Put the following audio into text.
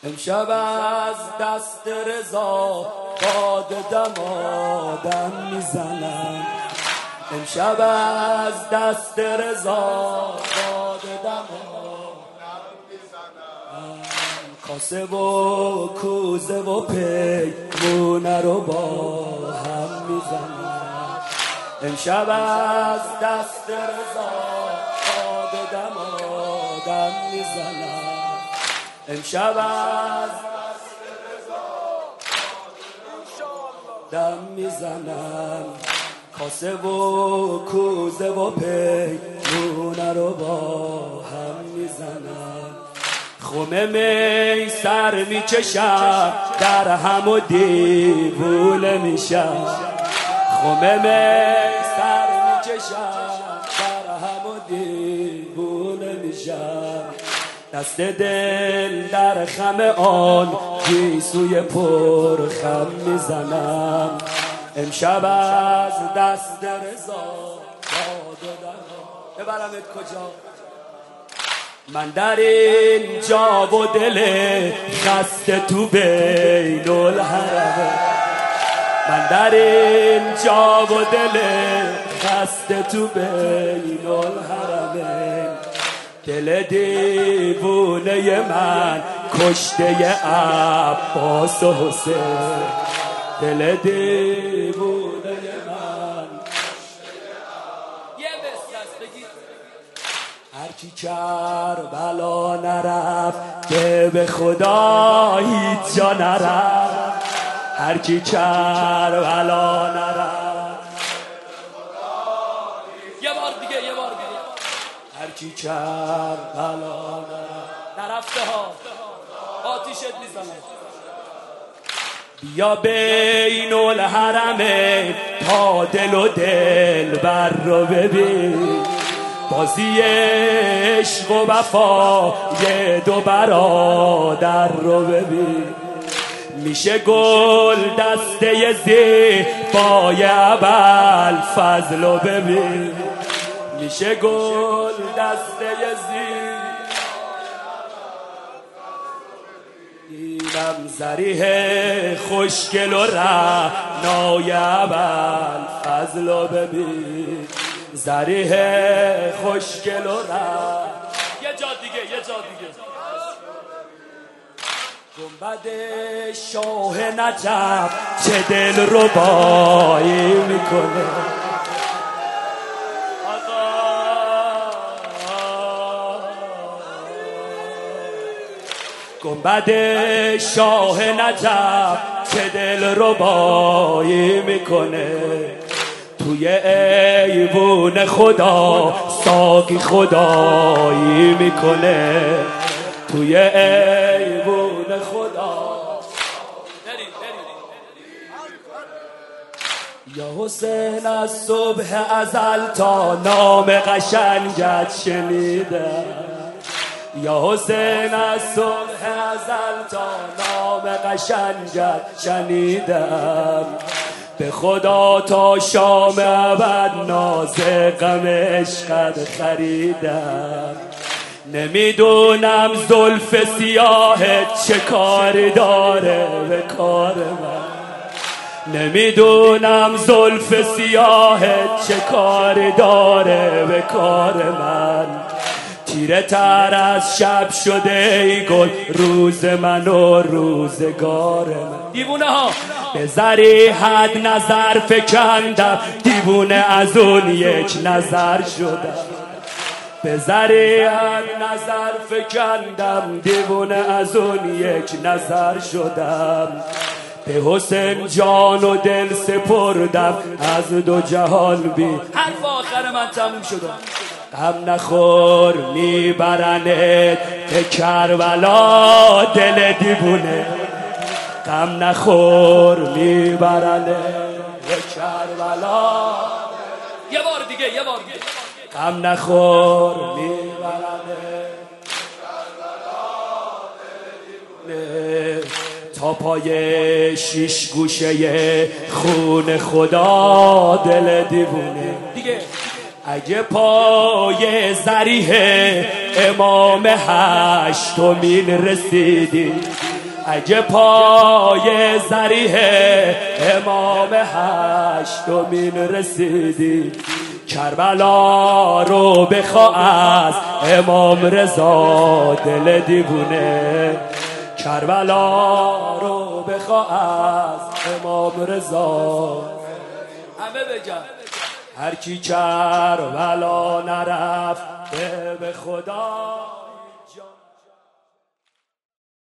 امشب از دست رضا باد دمادم میزنم. امشب از دست رضا باد دمادم میزنم. کاسه و کوزه و پیمونه رو با هم میزنم. امشب از دست رضا باد دمادم میزنم. امشب از دست رضا دم میزنم. کاسه و کوزه و پیمونه رو با هم میزنم. خمه می سر میکشم در هم و دیوونه میشم. خمه می سر میکشم در هم و دیوونه میشم. دست دل در خم آن گیسوی پر خم میزنم. امشب از دست رضا باد دمادم ببرمت کجا؟ من در این جا و دل خسته تو بین الحرمه. من در این جا و دل خسته تو بین الحرمه. دل دیوونه من کشته عباس و حسین. دل دیوونه من یه بسرست بگید. هرچی کربلا نرفت که به خدا هیچ جا نرفت. هرچی کربلا نرفت یه بار دیگه یه بار دیگه. هرچی کربلا نرفته ها آتیشت میزنه. بیا بین الحرمه تا دل و دل بر رو ببین. بازی عشق و وفا یه دو برادر رو ببین. میشه گل دسته زیبای ابوالفضل رو ببین. میشه گل دسته زیبای دیدم زریح خوشگل و رعنای ابوالفضل رو ببین. زریح خوشگل و یه جا دیگه یه جا دیگه. گنبد شاه نجف چه دل ربایی میکنه. گنبد شاه نجف چه دل ربایی میکنه. توی ایوون خدا ساقی خدایی میکنه. توی ایوون خدا یا حسین از صبح ازل تا نام قشنگت شنیدم. یا حسین از صبح ازل تا نام قشنگت شنیدم. به خدا تا شام ابد ناز غم عشقت خریدم. نمیدونم زلف سیاهت چه کاری داره به کار من. نمیدونم زلف سیاهت چه کاری داره به کار من. تیره تر از شب شده ای گل روز من و روزگار من. دیوونه ها به ذریحت نظر فکندم. دیوونه از اون یک نظر شدم. به ذریحت نظر فکندم. دیوونه از اون یک نظر شدم. به حسین جان و دل سپردم از دو جهان بی. حرف آخر من تموم شدم. غم نخور میبرنت به کربلا دل دیوونه. غم نخور میبرنت به کربلا. یه بار دیگه یه بار دیگه. غم نخور میبرنت تا پای شیش گوشه خون خدا دل دیوونه دیگه. اگه پای ذریح امام هشتمین رسیدی اگه پای ذریح امام هشتمین رسیدی کربلا رو بخوا از امام رضا دل دیوونه کربلا رو بخوا از امام رضا همه بگن هر کی کربلا نرفته به خدا